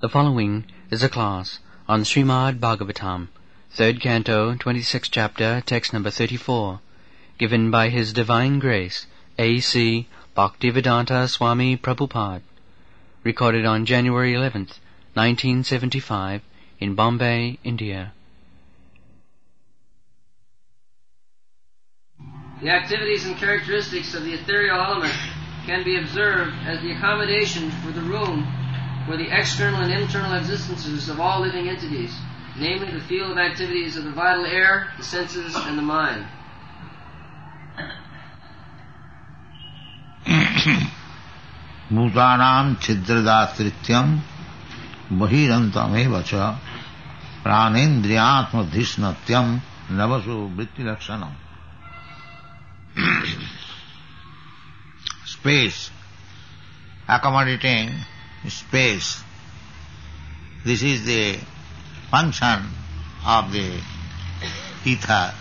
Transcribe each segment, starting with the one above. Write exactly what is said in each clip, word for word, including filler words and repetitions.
The following is a class on Srimad Bhagavatam, third canto, twenty-sixth chapter, text number thirty-four, given by His Divine Grace, A C Bhaktivedanta Swami Prabhupada, recorded on January eleventh, nineteen seventy-five, in Bombay, India. The activities and characteristics of the ethereal element can be observed as the accommodation for the room for the external and internal existences of all living entities, namely the field of activities of the vital air, the senses, and the mind. Bhutanam chidradasrityam bahirantam evacha pranendriyatma dhisnatyam navasu vritti lakshanam. Space, accommodating space. This is the function of the ether.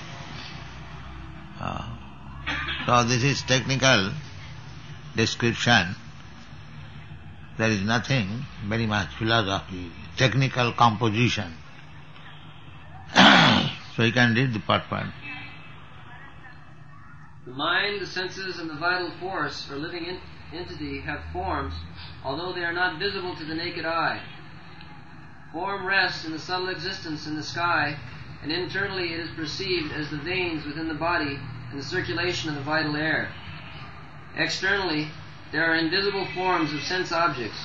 Uh, so this is technical description. There is nothing very much philosophy, technical composition. So you can read the purport. The mind, the senses, and the vital force, or living in- entity, have forms, although they are not visible to the naked eye. Form rests in the subtle existence in the sky, and internally it is perceived as the veins within the body and the circulation of the vital air. Externally, there are invisible forms of sense objects.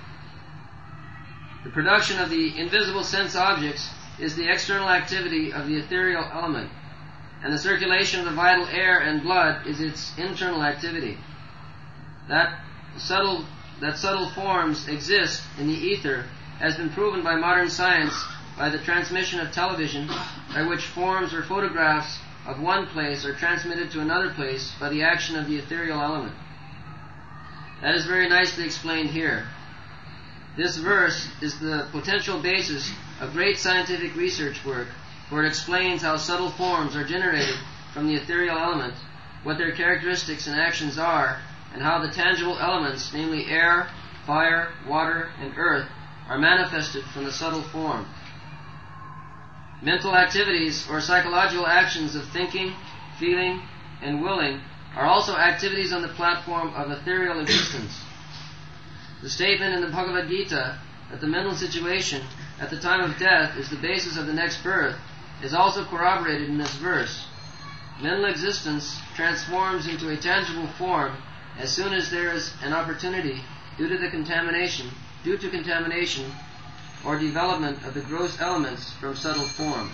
The production of the invisible sense objects is the external activity of the ethereal element, and the circulation of the vital air and blood is its internal activity. That subtle, that subtle forms exist in the ether has been proven by modern science by the transmission of television, by which forms or photographs of one place are transmitted to another place by the action of the ethereal element. That is very nicely explained here. This verse is the potential basis of great scientific research work, for it explains how subtle forms are generated from the ethereal element, what their characteristics and actions are, and how the tangible elements, namely air, fire, water, and earth, are manifested from the subtle form. Mental activities or psychological actions of thinking, feeling, and willing are also activities on the platform of ethereal existence. The statement in the Bhagavad Gita that the mental situation at the time of death is the basis of the next birth is also corroborated in this verse. Mental existence transforms into a tangible form as soon as there is an opportunity due to the contamination, due to contamination or development of the gross elements from subtle form.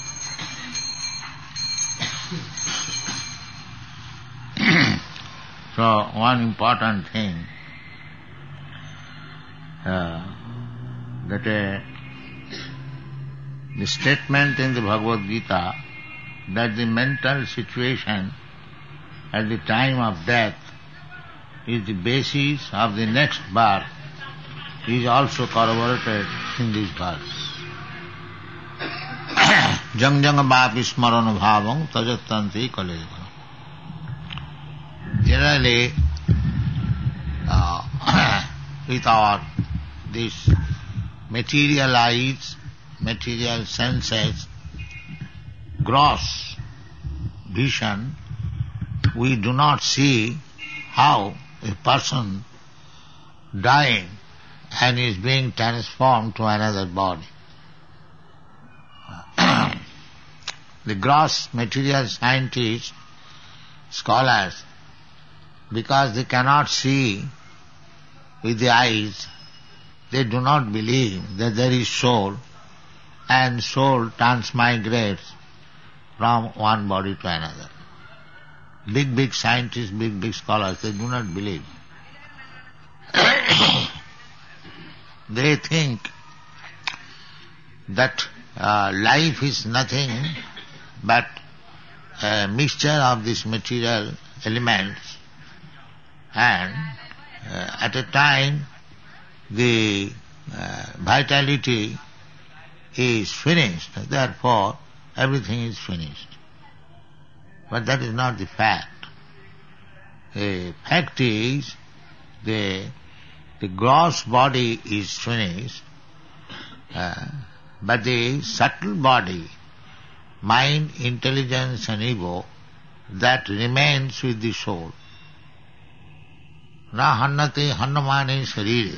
So one important thing uh, that uh, the statement in the Bhagavad Gita that the mental situation at the time of death is the basis of the next birth is also corroborated in this verse. Jang jang vapi smarana bhavam tajatanti kaleva. Generally, uh, with our this material eyes, material senses, gross vision, we do not see how a person dying and is being transformed to another body. The gross material scientists, scholars, because they cannot see with the eyes, they do not believe that there is soul, and soul transmigrates from one body to another. Big, big scientists, big, big scholars, they do not believe. They think that uh, life is nothing but a mixture of these material elements, and uh, at a time the uh, vitality is finished, therefore everything is finished. But that is not the fact. The fact is the the gross body is finished, uh, but the subtle body, mind, intelligence and ego, that remains with the soul. Na hannate hannamane sharire.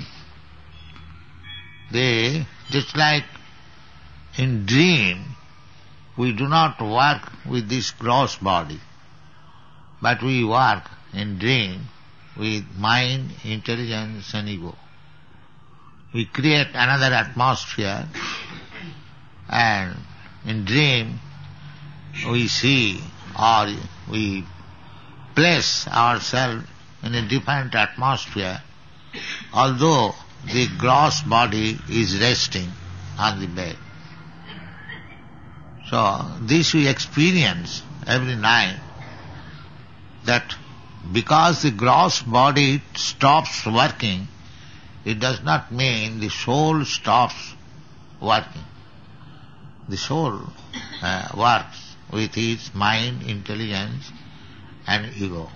They, just like in dream, we do not work with this gross body, but we work in dream with mind, intelligence and ego. We create another atmosphere, and in dream we see or we place ourselves in a different atmosphere, although the gross body is resting on the bed. So this we experience every night, that because the gross body stops working, it does not mean the soul stops working. The soul uh, works with its mind, intelligence and ego.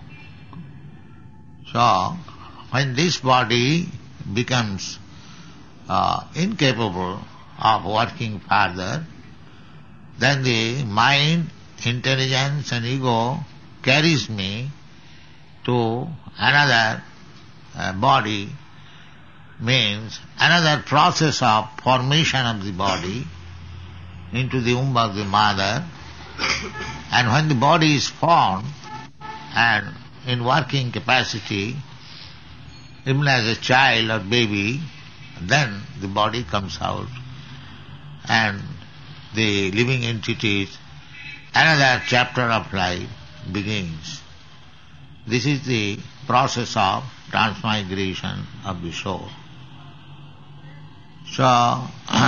So when this body becomes uh, incapable of working further, then the mind, intelligence and ego carries me to another uh, body, means another process of formation of the body into the womb of the mother. And when the body is formed and in working capacity, even as a child or baby, then the body comes out and the living entities, another chapter of life begins. This is the process of transmigration of the soul. So,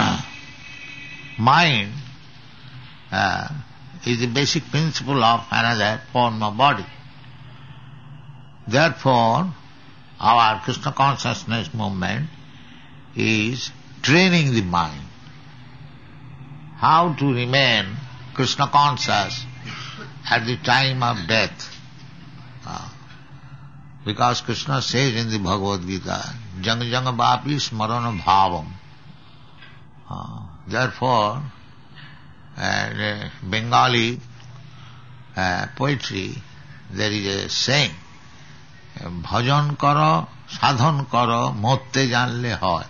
mind uh, is the basic principle of another form of body. Therefore, our Krishna consciousness movement is training the mind how to remain Krishna conscious at the time of death. Uh, because Krishna says in the Bhagavad Gita, Jang jang vapi smarana bhavam. Uh, therefore, uh, Bengali uh, poetry, there is a saying, bhajan karo, sadhan karo, motte janle hoy.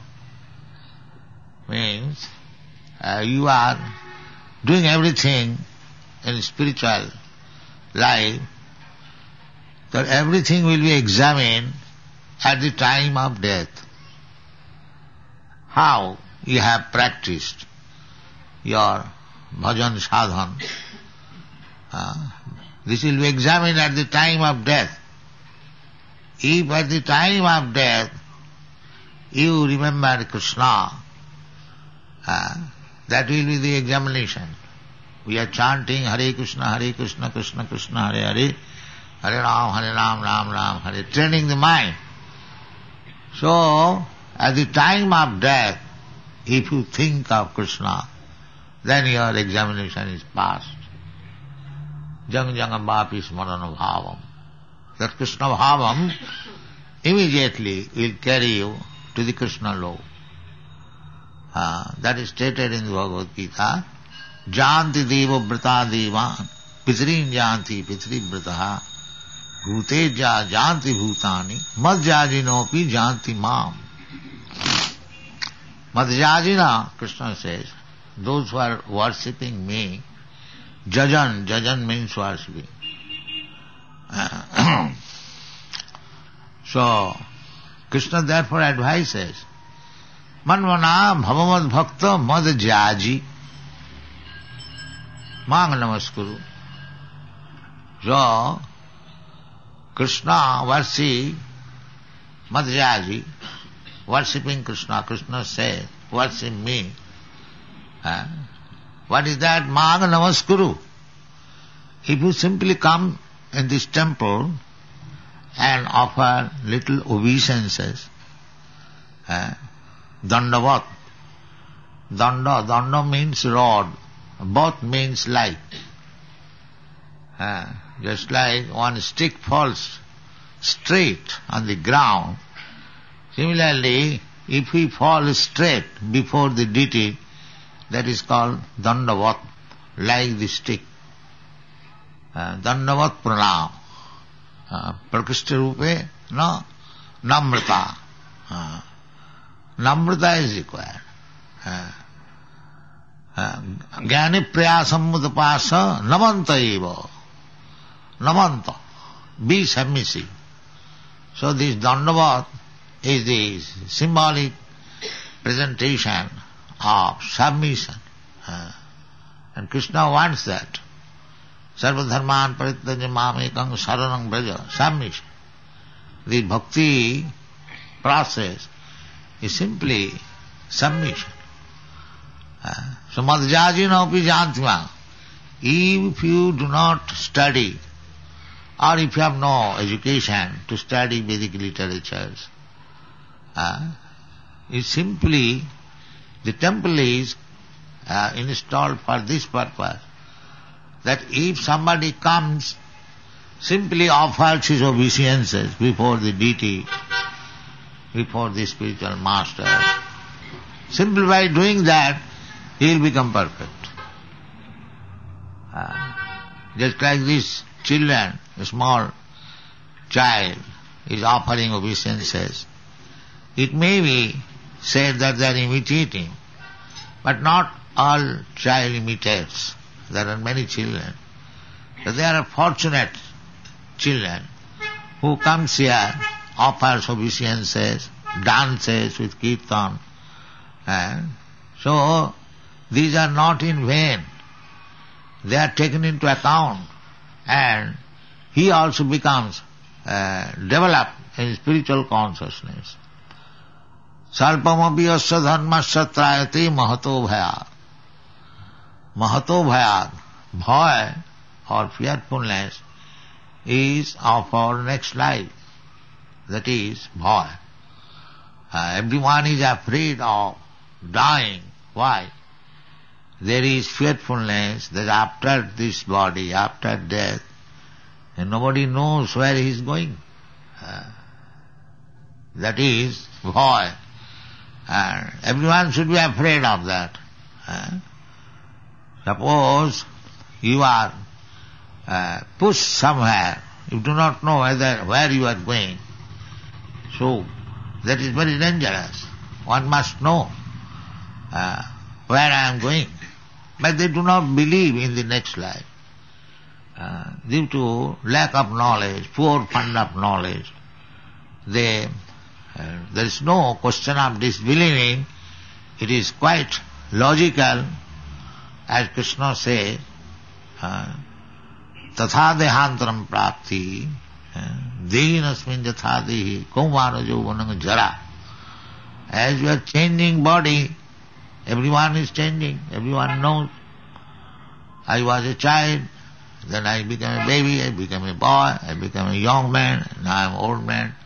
Means, uh, you are doing everything in spiritual life, that everything will be examined at the time of death. How you have practiced your bhajan sadhan, uh, this will be examined at the time of death. If at the time of death you remember Krishna, uh, that will be the examination. We are chanting Hare Krishna, Hare Krishna, Krishna Krishna, Hare Hare, Hare Ram, Hare Ram, Ram Ram, Hare, training the mind. So, at the time of death, if you think of Krishna, then your examination is passed. Jang jang vapi smarana bhavam. That Krishna bhavam immediately will carry you to the Krishna love. Uh, that is stated in the Bhagavad Gita. Janti deva brata devan, pitrin janti pitri brataha, bhuteja janti bhutani, madhyajinopi janti mam. Madhyajina, Krishna says, those who are worshipping me, jajan, jajan means worshipping. Uh, so, Krishna therefore advises, manvana bhavamad bhakta madhyaji, mang namaskuru. So, Krishna worship madhyaji, worshipping Krishna. Krishna says, worship me. Uh, what is that? Mang namaskuru. If you simply come in this temple and offer little obeisances, uh, dandavat. Danda, danda means rod, both means light. Uh, just like one stick falls straight on the ground, Similarly, if we fall straight before the deity, that is called dandavat, like the stick. Uh, dandavat pranam. Uh, Prakishta rupe, no, namrata. Uh, namrata is required. Uh, uh, Jnani prayasam mudapasa namanta eva. Namanta. Be submissive. So this dandavat is the symbolic presentation of submission. Uh, and Krishna wants that. Sarva dharman parityaja mamekam saranam braja. Submission. The bhakti process is simply submission. Uh, so madhyajina api jantima. If you do not study, or if you have no education to study Vedic literatures, uh, it's simply, the temple is uh, installed for this purpose, that if somebody comes, simply offers his obeisances before the deity, before the spiritual master, simply by doing that, he will become perfect. Uh, just like these children, a small child is offering obeisances, it may be said that they are imitating, but not all child imitates. There are many children. But they are fortunate children who comes here, offers obeisances, dances with kirtan. And so, these are not in vain. They are taken into account, and he also becomes uh, developed in spiritual consciousness. Salpamapi asya dharmasya trayate mahato bhayat. Mahato bhayat, bhaya or fearfulness is of our next life. That is bhaya. Uh, everyone is afraid of dying. Why? There is fearfulness that after this body, after death, and nobody knows where he is going. Uh, that is bhaya. And everyone should be afraid of that. Uh, suppose you are uh, pushed somewhere, you do not know whether where you are going. So that is very dangerous. One must know uh, where I am going. But they do not believe in the next life. Uh, due to lack of knowledge, poor fund of knowledge, they Uh, there is no question of disbelieving. It is quite logical, as Krishna says, uh, tatha dehantaram prapti, dehinasmin yatha dehi, kaumara jauvanam jara. As you are changing body, everyone is changing, everyone knows. I was a child, then I became a baby, I became a boy, I became a young man, now I am an old man.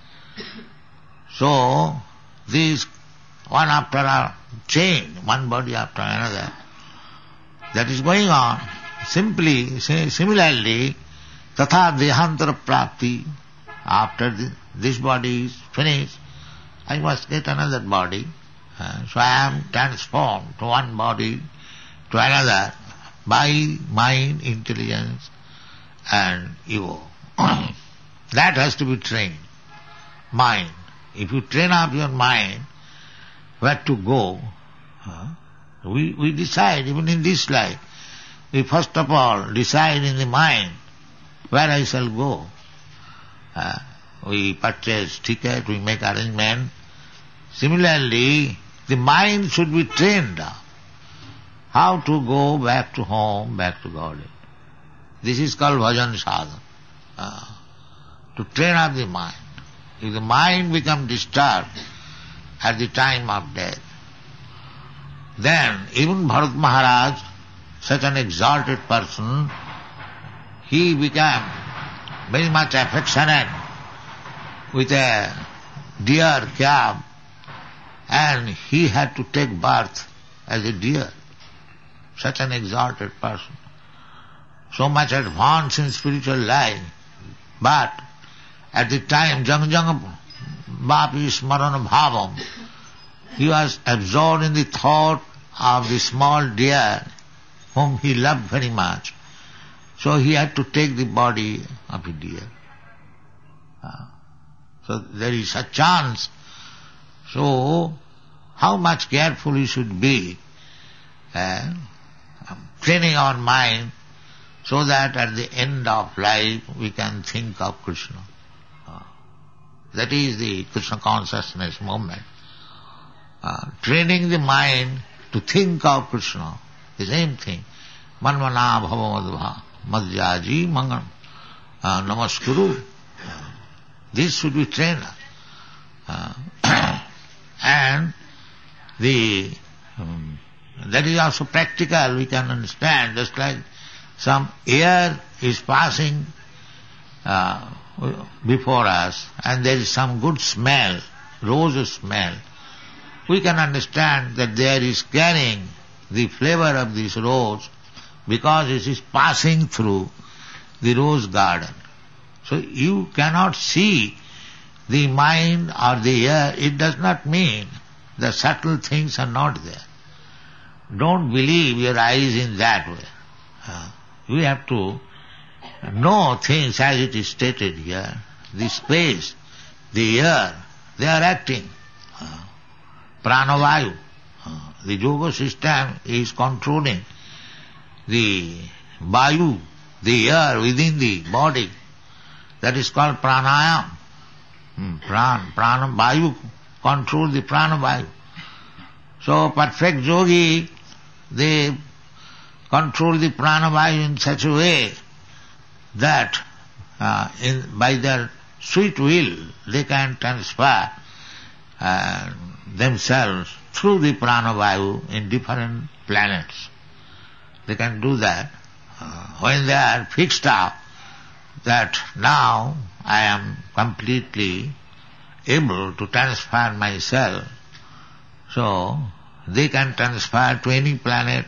So, these one after a change, one body after another, that is going on. Simply, similarly, tatha dehantara prapti, after the, this body is finished, I must get another body. Uh, so I am transformed to one body to another by mind, intelligence and ego. That has to be trained. Mind. If you train up your mind where to go, uh, we, we decide, even in this life, we first of all decide in the mind where I shall go. Uh, we purchase ticket, we make arrangement. Similarly, the mind should be trained up. How to go back to home, back to God. This is called bhajan sadhana. Uh, to train up the mind. If the mind becomes disturbed at the time of death, then even Bharat Maharaj, such an exalted person, he became very much affectionate with a deer calf, and he had to take birth as a deer. Such an exalted person. So much advanced in spiritual life, but at the time, young, young vapi smarana bhavam. He was absorbed in the thought of the small deer whom he loved very much. So he had to take the body of a deer. Uh, so there is a chance. So how much careful we should be uh, training our mind so that at the end of life we can think of Krishna. Uh, that is the Krishna consciousness movement. Uh, training the mind to think of Krishna, the same thing. Manvana bhava madhyaji mangan uh, namaskuru. This should be trained. Uh, and the um, that is also practical, we can understand, just like some air is passing uh, before us and there is some good smell, rose smell. We can understand that there is carrying the flavor of this rose because it is passing through the rose garden. So you cannot see the mind or the air. It does not mean the subtle things are not there. Don't believe your eyes in that way. Uh, we have to know things as it is stated here. The space, the air, they are acting. Uh, Pranavayu, uh, the yoga system is controlling the vayu, the air within the body. That is called pranayam. Hmm, pran, prana, vayu, control the pranavayu. So perfect yogi, they control the pranavayu in such a way that uh, in, by their sweet will they can transfer uh, themselves through the pranavayu in different planets. They can do that uh, when they are fixed up that now I am completely able to transfer myself. So they can transfer to any planet,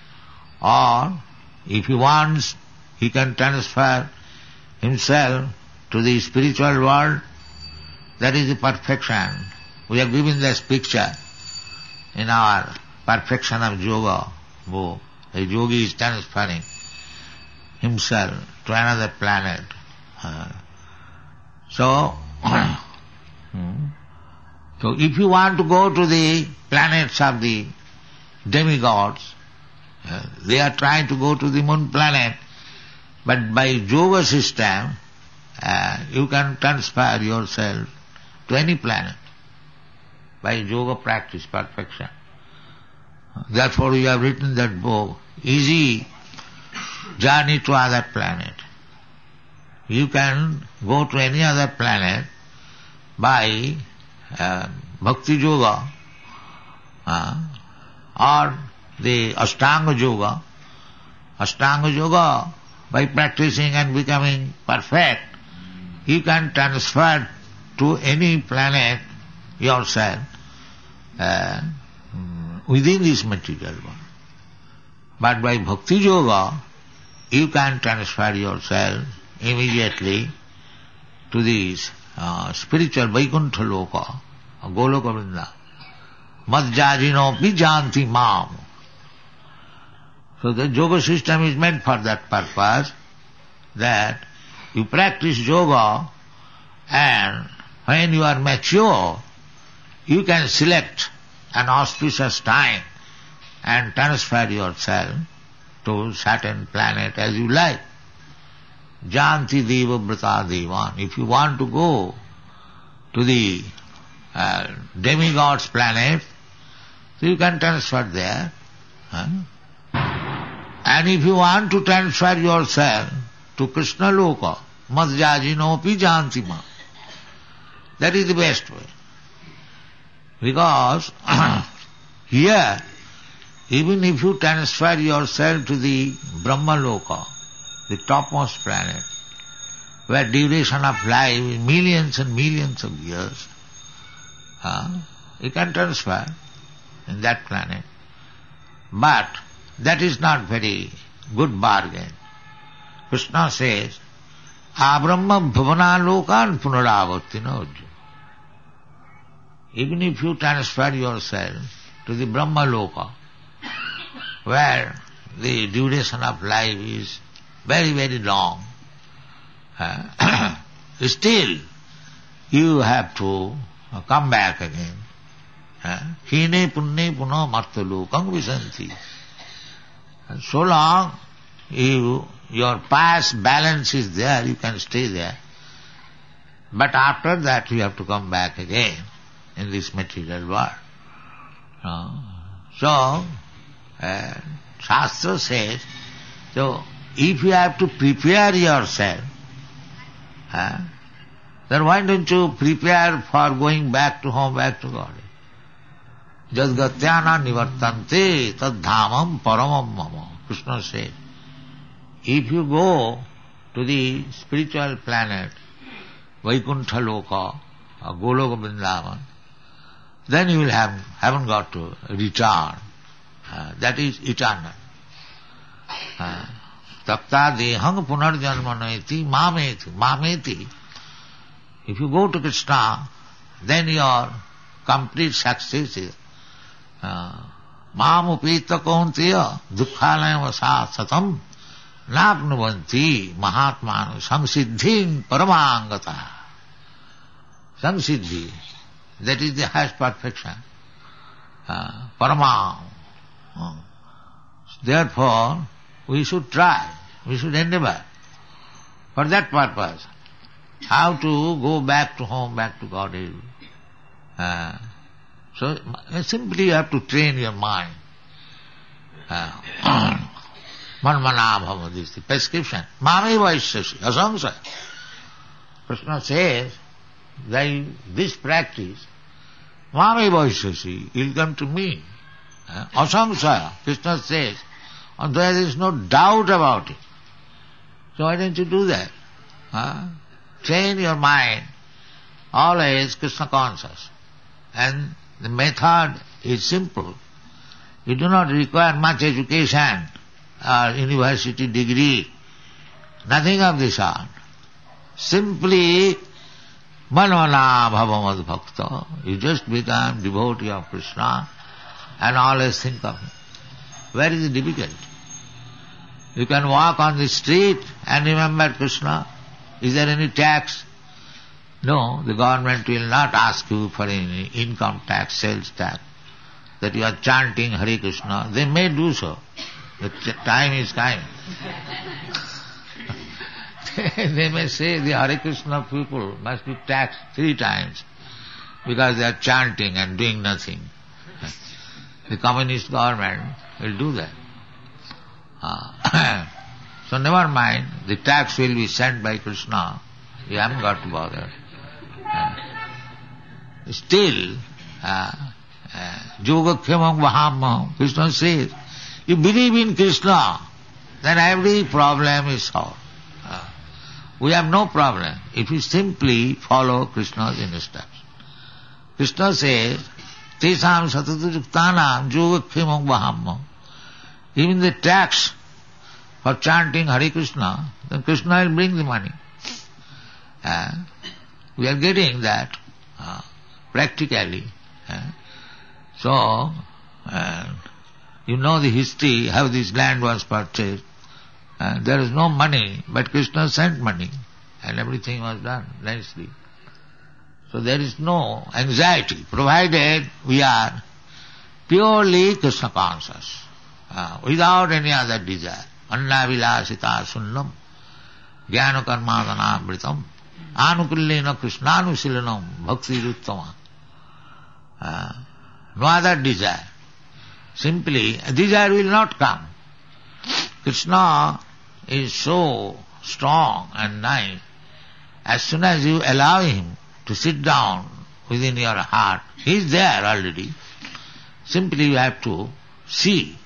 or if he wants, he can transfer himself to the spiritual world. That is the perfection. We have given this picture in our Perfection of Yoga book. A yogi is transferring himself to another planet. Uh, so, so if you want to go to the planets of the demigods, uh, they are trying to go to the moon planet, but by yoga system, uh, you can transfer yourself to any planet by yoga practice, perfection. Therefore we have written that book, Easy Journey to Other Planet. You can go to any other planet by uh, Bhakti Yoga uh, or the Ashtanga Yoga. Ashtanga Yoga, by practicing and becoming perfect, you can transfer to any planet yourself uh, within this material world. But by Bhakti Yoga, you can transfer yourself immediately to this uh, spiritual Vaikuntha Loka, Goloka Vrinda. Madhyajino pi janti mam. So the yoga system is meant for that purpose, that you practice yoga and when you are mature, you can select an auspicious time and transfer yourself to certain planet as you like. Janti deva brata devan. If you want to go to the uh, demigods planet, so you can transfer there. Huh? And if you want to transfer yourself to Krishna Loka, madhyajinopi janti ma. That is the best way. Because here, even if you transfer yourself to the Brahma Loka, the topmost planet, where duration of life is millions and millions of years, uh, you can transfer in that planet. But that is not very good bargain. Krishna says, Abrahma bhavana lokan punaravartina. even if you transfer yourself to the Brahma Loka, where the duration of life is very, very long, uh, still you have to come back again. Hine punne puno martalokam visanti. So long you, your past balance is there, you can stay there. But after that you have to come back again in this material world. Uh, so, uh, Shastra says, so if you have to prepare yourself, uh, then why don't you prepare for going back to home, back to God? Jadgatyana nivartante tad dhamam paramam mama. Krishna said, if you go to the spiritual planet, Vaikuntha Loka, or Goloka Vrindavan, then you will have, haven't got to return. Uh, that is eternal. Tapta dehang punarjanmaneti mameti. Mameti. If you go to Krishna, then your complete success is Mam upita kaunteya dukkhalayam vasa satam napnuvanti mahatmanu samsiddhim paramangata. Samsiddhi, that is the highest perfection. Uh, paramam. Uh, therefore, we should try, we should endeavor for that purpose. How to go back to home, back to Godhead. Uh, so simply you have to train your mind. Manmana bhava, this is the prescription. Mame vaishyasi, asamsaya. Krishna says, that this practice, mame vaishyasi, you'll come to me. Uh, asamsaya, Krishna says, and there is no doubt about it. So why don't you do that? Huh? Train your mind always Krishna conscious. And the method is simple. You do not require much education or university degree. Nothing of this sort. Simply manvana bhavamad bhakta. You just become devotee of Krishna and always think of him. Where is the difficulty? You can walk on the street and remember Krishna. Is there any tax? No, the government will not ask you for any income tax, sales tax, that you are chanting Hare Krishna. They may do so. The time is kind. They may say the Hare Krishna people must be taxed three times because they are chanting and doing nothing. The communist government will do that. Uh, so never mind, the tax will be sent by Krishna. You haven't got to bother. Uh, still, Yogakshamam Vahamaham, Krishna says, you believe in Krishna, then every problem is solved. Uh, we have no problem if you simply follow Krishna's instructions. Krishna says, Tesam satadujuktanam yogakshamam vahamaham. Even the tax for chanting Hare Krishna, then Krishna will bring the money. Uh, we are getting that uh, practically. Uh, so, uh, you know the history, how this land was purchased. Uh, there is no money, but Krishna sent money and everything was done nicely. So there is no anxiety, provided we are purely Krishna conscious, uh, without any other desire. Anna vilasita sunnam, jnana karmadana vritam, anukullena krishnanushilanam, bhakti ruttama. Uh, no other desire. Simply, desire will not come. Krishna is so strong and nice. As soon as you allow him to sit down within your heart, he is there already. Simply you have to see.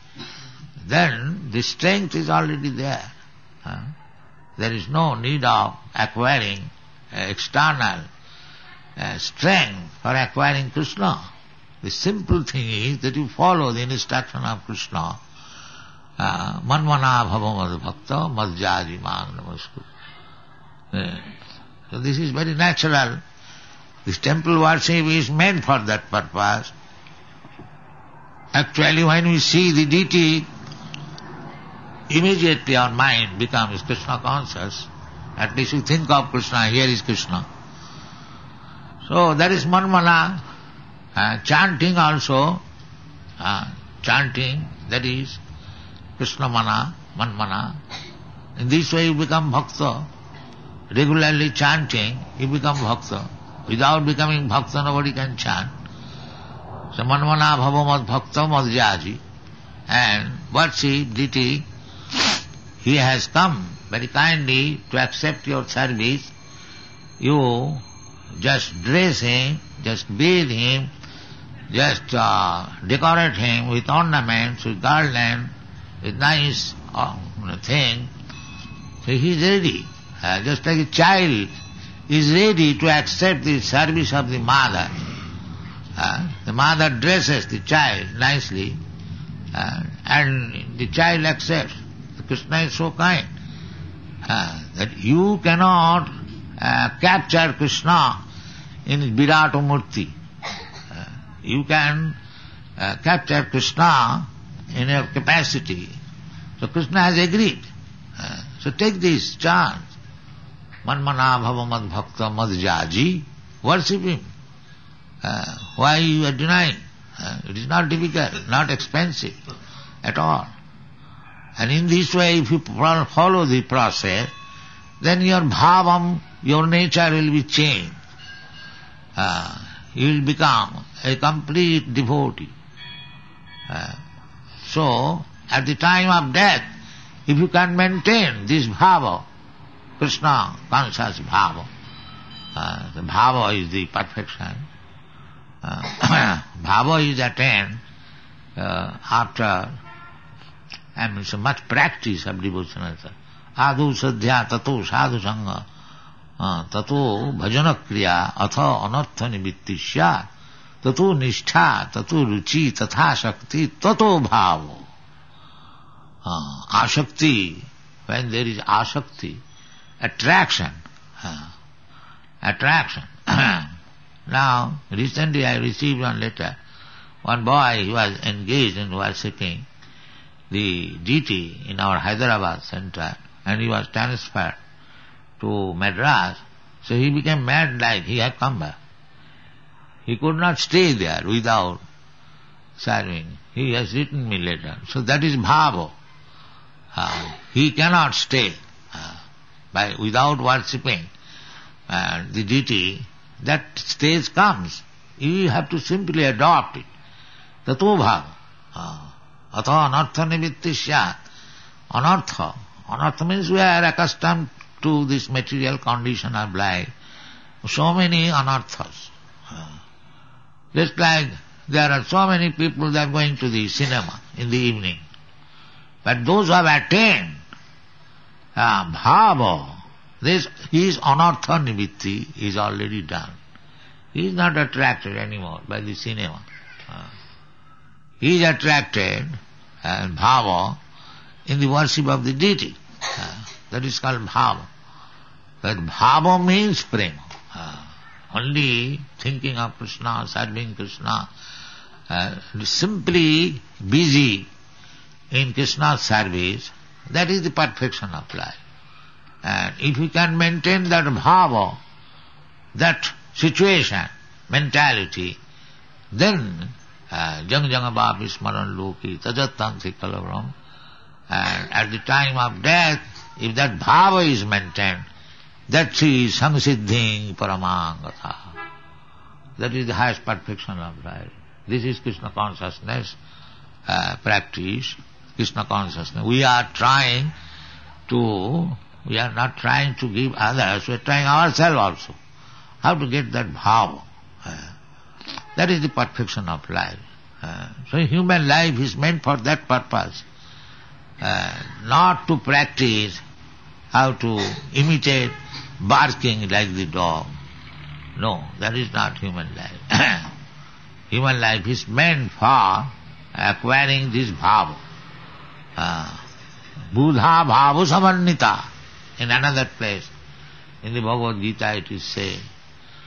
Then the strength is already there. Huh? There is no need of acquiring uh, external uh, strength for acquiring Krishna. The simple thing is that you follow the instruction of Krishna. Manvana bhavamad bhakta madhyadi mang namaskuru. So this is very natural. This temple worship is meant for that purpose. Actually, when we see the deity, immediately our mind becomes Krishna conscious. At least we think of Krishna, here is Krishna. So that is manmana. Uh, chanting also, uh, chanting, that is Krishna mana, manmana. In this way you become bhakta. Regularly chanting, you become bhakta. Without becoming bhakta, nobody can chant. So manmana bhava mad bhakta mad jaji. And worship deity, he has come very kindly to accept your service. You just dress him, just bathe him, just uh, decorate him with ornaments, with garland, with nice uh, thing. So he is ready. Uh, just like a child is ready to accept the service of the mother. Uh, the mother dresses the child nicely, uh, and the child accepts. Krishna is so kind uh, that you cannot uh, capture Krishna in his Virata Murti. Uh, you can uh, capture Krishna in your capacity. So Krishna has agreed. Uh, so take this chance. Manmana bhava mad bhakta mad jaji. Worship him. Uh, why you are denying? Uh, it is not difficult, not expensive at all. And in this way, if you follow the process, then your bhavam, your nature will be changed. Uh, you will become a complete devotee. Uh, so, at the time of death, if you can maintain this bhava, Krishna conscious bhava, uh, the bhava is the perfection. Uh, bhava is attained uh, after I mean, so much practice of devotional service. Adu sadhya tato sadhu sangha tato bhajana kriya atha anartha nivitti syat tato nishtha tato ruchi tatha shakti tato bhavo. Uh, ashakti, when there is ashakti, attraction, uh, attraction. Now, recently I received one letter. One boy was engaged in worshipping the deity in our Hyderabad center, and he was transferred to Madras. So he became mad like he had come back. He could not stay there without serving. He has written me later. So that is bhava. Uh, he cannot stay uh, by without worshipping uh, the deity. That stage comes. You have to simply adopt it. Tato bhava. Uh, Atha anartha nivitti syat. Anartha. Anartha means we are accustomed to this material condition of life. So many anarthas. Uh, just like there are so many people that are going to the cinema in the evening. But those who have attained uh, bhava, this his anartha nivitti is already done. He is not attracted anymore by the cinema. Uh, he is attracted uh, bhava in the worship of the deity. Uh, that is called bhava. That bhava means prema. Uh, only thinking of Krishna, serving Krishna, uh, simply busy in Krishna's service, that is the perfection of life. And if you can maintain that bhava, that situation, mentality, then jang jang bhavi smaran loki tajattansi kalavram, and at the time of death, if that bhava is maintained, that is samsiddhing paramangatha. That is the highest perfection of life. This is Krishna consciousness uh, practice, Krishna consciousness. We are trying to, we are not trying to give others, we are trying ourselves also. How to get that bhava. Uh, that is the perfection of life. Uh, so human life is meant for that purpose. Uh, not to practice how to imitate barking like the dog. No, that is not human life. Human life is meant for acquiring this bhava. Uh, Buddha bhava samannita. In another place, in the Bhagavad Gita it is said,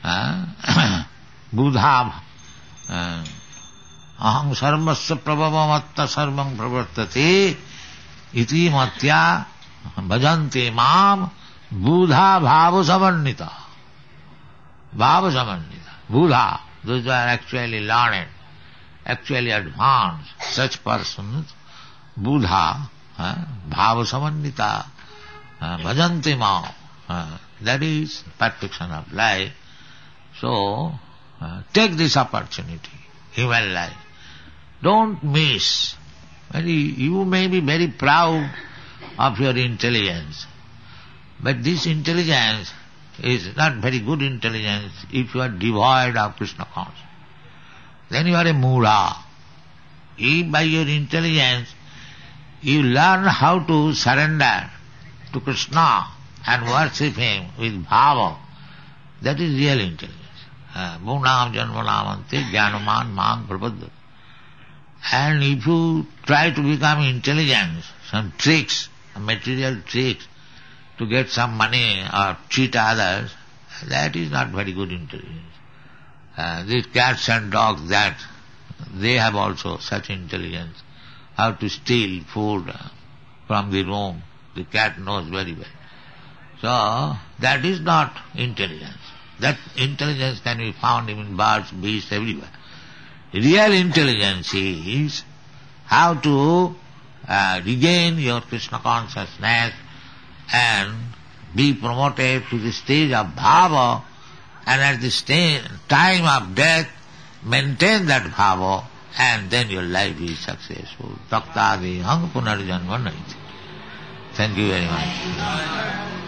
uh, Buddha, uh, aham sarvasya prabhavamatta sarvam pravartate iti matya bhajante mam Buddha bhava samannita. Bhava samannita. Buddha, those who are actually learned, actually advanced, such persons, Buddha, uh, bhava samannita, uh, bhajante mam. Uh, that is perfection of life. So, uh, take this opportunity, human life. Don't miss. Very, you may be very proud of your intelligence, but this intelligence is not very good intelligence if you are devoid of Krishna consciousness. Then you are a mura. If by your intelligence you learn how to surrender to Krishna and worship Him with bhava, that is real intelligence. Bhunam janmanamante jnanaman mam prapadda. And if you try to become intelligent, some tricks, material tricks, to get some money or cheat others, that is not very good intelligence. Uh, these cats and dogs, that, they have also such intelligence. How to steal food from the room, the cat knows very well. So, that is not intelligence. That intelligence can be found in birds, beasts, everywhere. Real intelligence is how to uh, regain your Krishna consciousness and be promoted to the stage of bhava, and at the stage, time of death maintain that bhava, and then your life is successful. Taktadi hang punarjanma naiti. Thank you very much.